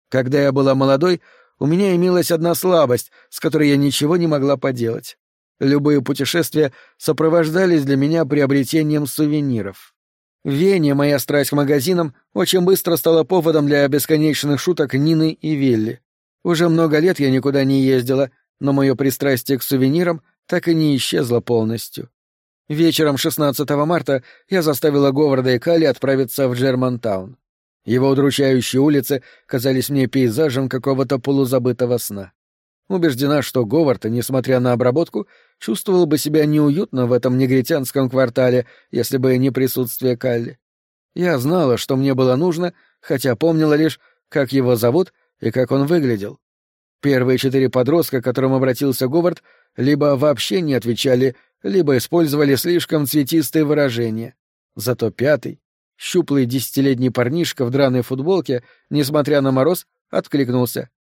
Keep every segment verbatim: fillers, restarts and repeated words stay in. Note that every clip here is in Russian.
Когда я была молодой, у меня имелась одна слабость, с которой я ничего не могла поделать. Любые путешествия сопровождались для меня приобретением сувениров. В Вене моя страсть к магазинам очень быстро стала поводом для бесконечных шуток Нины и Вилли. Уже много лет я никуда не ездила, но мое пристрастие к сувенирам так и не исчезло полностью. Вечером шестнадцатого марта я заставила Говарда и Калли отправиться в Джермантаун. Его удручающие улицы казались мне пейзажем какого-то полузабытого сна. Убеждена, что Говард, несмотря на обработку, чувствовал бы себя неуютно в этом негритянском квартале, если бы не присутствие Калли. Я знала, что мне было нужно, хотя помнила лишь, как его зовут и как он выглядел. Первые четыре подростка, к которым обратился Говард, либо вообще не отвечали, либо использовали слишком цветистые выражения. Зато пятый, щуплый десятилетний парнишка в драной футболке, несмотря на мороз, откликнулся.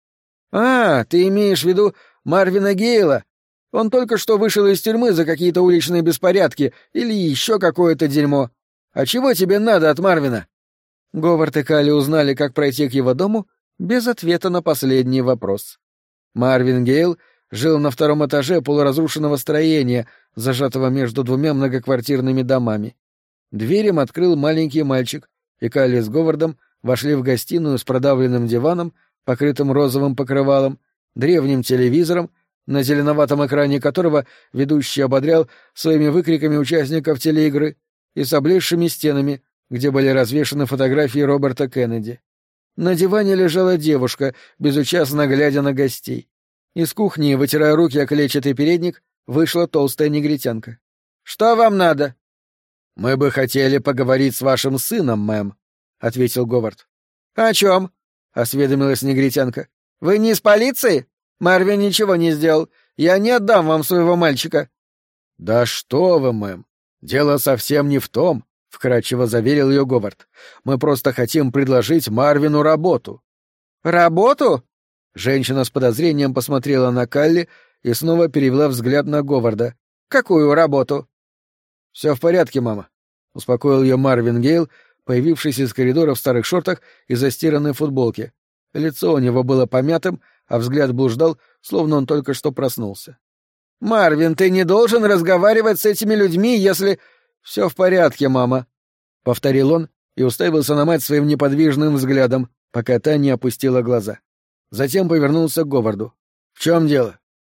«А, ты имеешь в виду Марвина Гейла? Он только что вышел из тюрьмы за какие-то уличные беспорядки или еще какое-то дерьмо. А чего тебе надо от Марвина?» Говард и Калли узнали, как пройти к его дому, без ответа на последний вопрос. Марвин Гейл жил на втором этаже полуразрушенного строения, зажатого между двумя многоквартирными домами. Дверь им открыл маленький мальчик, и Калли с Говардом вошли в гостиную с продавленным диваном, покрытым розовым покрывалом, древним телевизором, на зеленоватом экране которого ведущий ободрял своими выкриками участников телеигры, и с облезшими стенами, где были развешаны фотографии Роберта Кеннеди. На диване лежала девушка, безучастно глядя на гостей. Из кухни, вытирая руки о клетчатый передник, вышла толстая негритянка. «Что вам надо?» «Мы бы хотели поговорить с вашим сыном, мэм», — ответил Говард. «О чем?» — осведомилась негритянка. «Вы не из полиции? Марвин ничего не сделал. Я не отдам вам своего мальчика». «Да что вы, мэм, дело совсем не в том», — вкратчиво заверил ее Говард. «Мы просто хотим предложить Марвину работу». «Работу?» Женщина с подозрением посмотрела на Калли и снова перевела взгляд на Говарда. «Какую работу?» «Все в порядке, мама», — успокоил ее Марвин Гейл, появившись из коридора в старых шортах и застиранной футболке. Лицо у него было помятым, а взгляд блуждал, словно он только что проснулся. «Марвин, ты не должен разговаривать с этими людьми, если...» «Все в порядке, мама», — повторил он и уставился на мать своим неподвижным взглядом, пока та не опустила глаза. Затем повернулся к Говарду. «В чем дело?»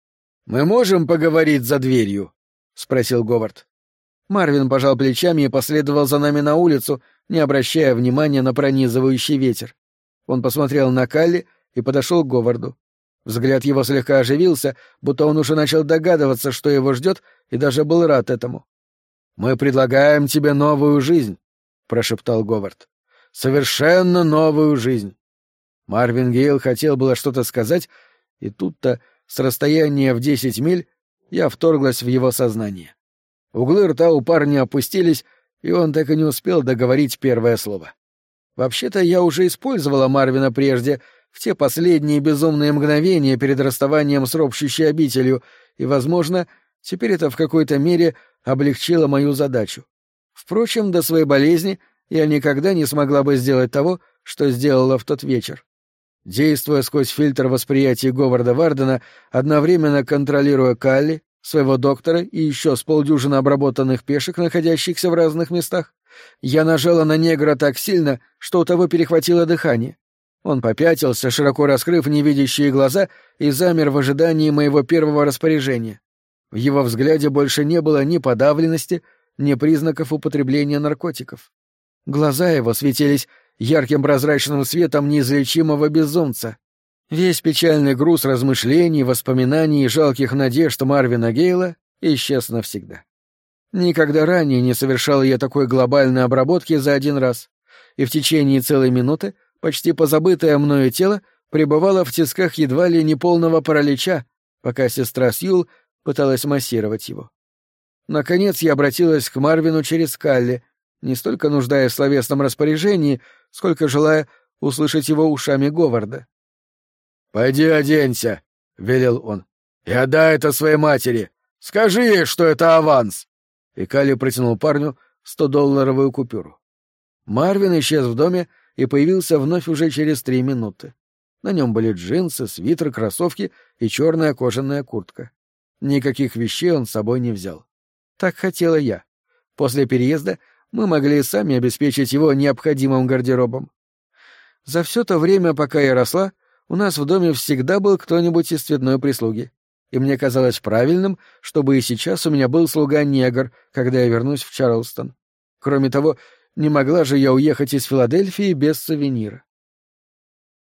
«Мы можем поговорить за дверью?» — спросил Говард. Марвин пожал плечами и последовал за нами на улицу, не обращая внимания на пронизывающий ветер. Он посмотрел на Калли и подошел к Говарду. Взгляд его слегка оживился, будто он уже начал догадываться, что его ждет, и даже был рад этому. «Мы предлагаем тебе новую жизнь», — прошептал Говард. «Совершенно новую жизнь». Марвин Гейл хотел было что-то сказать, и тут-то, с расстояния в десять миль, я вторглась в его сознание. Углы рта у парня опустились, и он так и не успел договорить первое слово. Вообще-то я уже использовала Марвина прежде, в те последние безумные мгновения перед расставанием с ропщущей обителью, и, возможно, теперь это в какой-то мере облегчило мою задачу. Впрочем, до своей болезни я никогда не смогла бы сделать того, что сделала в тот вечер. Действуя сквозь фильтр восприятия Говарда Вардена, одновременно контролируя Калли, своего доктора и еще с полдюжины обработанных пешек, находящихся в разных местах, я нажала на негра так сильно, что у того перехватило дыхание. Он попятился, широко раскрыв невидящие глаза, и замер в ожидании моего первого распоряжения. В его взгляде больше не было ни подавленности, ни признаков употребления наркотиков. Глаза его светились ярким прозрачным светом неизлечимого безумца. Весь печальный груз размышлений, воспоминаний и жалких надежд Марвина Гейла исчез навсегда. Никогда ранее не совершал я такой глобальной обработки за один раз, и в течение целой минуты почти позабытое мною тело пребывало в тисках едва ли не полного паралича, пока сестра Сьюл пыталась массировать его. Наконец я обратилась к Марвину через Калли, не столько нуждаясь в словесном распоряжении, сколько желая услышать его ушами Говарда. «Пойди оденься», — велел он, — «и отдай это своей матери. Скажи ей, что это аванс». И Калли протянул парню стодолларовую купюру. Марвин исчез в доме и появился вновь уже через три минуты. На нем были джинсы, свитер, кроссовки и черная кожаная куртка. Никаких вещей он с собой не взял. Так хотела я. После переезда мы могли сами обеспечить его необходимым гардеробом. За все то время, пока я росла, у нас в доме всегда был кто-нибудь из цветной прислуги. И мне казалось правильным, чтобы и сейчас у меня был слуга-негр, когда я вернусь в Чарлстон. Кроме того, не могла же я уехать из Филадельфии без сувенира.